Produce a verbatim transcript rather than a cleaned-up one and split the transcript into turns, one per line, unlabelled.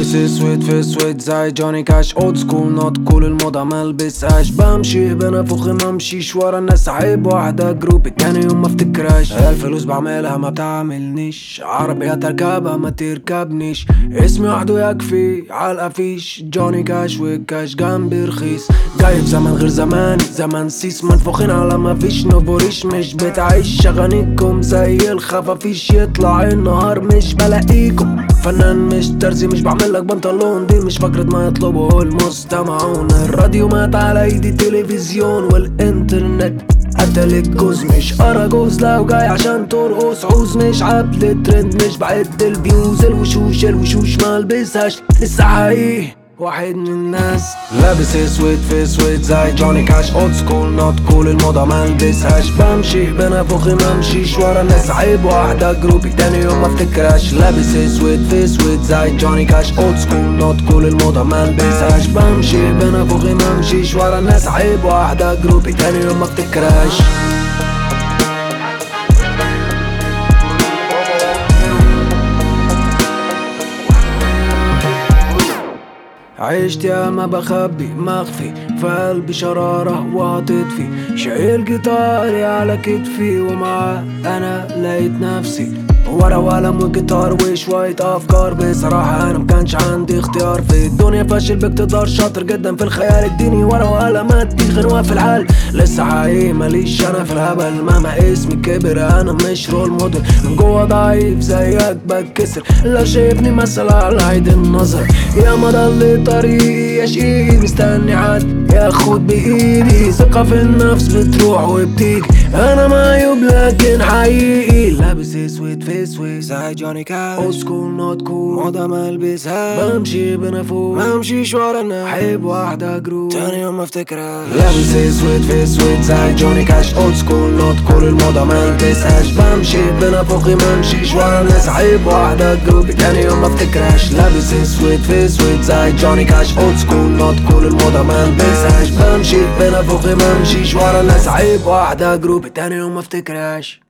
لابس اسود في اسود زي جوني كاش، اولد سكول نوت كول، الموضة ملبسهاش. بمشي بنفخ ممشيش ورا الناس، عيب واحدة جروبي تاني يوم ما افتكرهاش. الفلوس بعملها ما بتعملنيش، عربيات اركبها ما تركبنيش. اسمي وحده يكفي عالقفيش، جوني كاش والكاش جنبي رخيص. جاي في زمن غير زمان، زمن سيس منفوخين على ما فيش نبوريش. مش بتعيش اغانيكم زي الخفافيش، يطلع النهار مش بلاقيكم. فنان مش ترزي، مش بعملك بنطلون، دي مش فكرة ما يطلبه المستمعون. الراديو مات على ايدي، تلفزيون والانترنت قتل الجوز. مش اراجوز لو جاي عشان ترقص عوز، مش عبد ترند، مش بعد الفيوز. الوشوش الوشوش ما البسهاش لسه حقيقي، واحد من الناس. لابس اسود في اسود زي جوني كاش، اولد سكول نوت كول، الموضة ملبسهاش. بمشي بنفخ ممشيش ورا الناس، عيب واحدة جروبي تاني يوم ما افتكرهاش. لابس اسود في اسود زي جوني كاش، اولد سكول نوت كول، الموضة ملبسهاش. بمشي بنفخ ممشيش ورا الناس، عيب واحدة جروبي تاني يوم ما افتكرهاش. عشت يا ما بخبي مخفي، في قلبي شرارة وهتطفي. شايل جيتاري على كتفي، ومعاه انا لقيت نفسي. ورا وقلم وجيتار وشوية افكار، بصراحة انا مكانش عندي اختيار في الدنيا. فاشل باقتدار، شاطر جدا في الخيال. اديني ورا وقلم ادي غنوة في الحال. لسه حقيقي ماليش انا في الهبل، مهما اسمي كبر انا مش رول موديل. من جوا ضعيف زيك بتكسر، لو شايفني مثل على عيد النظر. يا ما ضل طريقي يا شقيقي، مستني حد ياخد بايدي. ثقة في النفس بتروح وبتيجي، انا معيوب لكن حقيقي. لابس اسود في اسود زي جوني كاش، اولد سكول نوت كول، موضة ملبسهاش. بمشي بنفوق ممشيش ورا الناس، حب واحدة جروب تاني يوم ما افتكرهاش. لابس اسود في اسود زي جوني كاش، اولد سكول نوت كول، الموضة ملبسهاش. بمشي بنفوق ممشيش ورا الناس، حب واحدة جروب تاني يوم ما افتكرهاش. لابس اسود في اسود زي جوني كاش، اولد سكول نوت كول، الموضة ملبسهاش. بمشي بنفوق ممشيش ورا الناس، حب واحدة جروب تاني يوم ما افتكرهاش.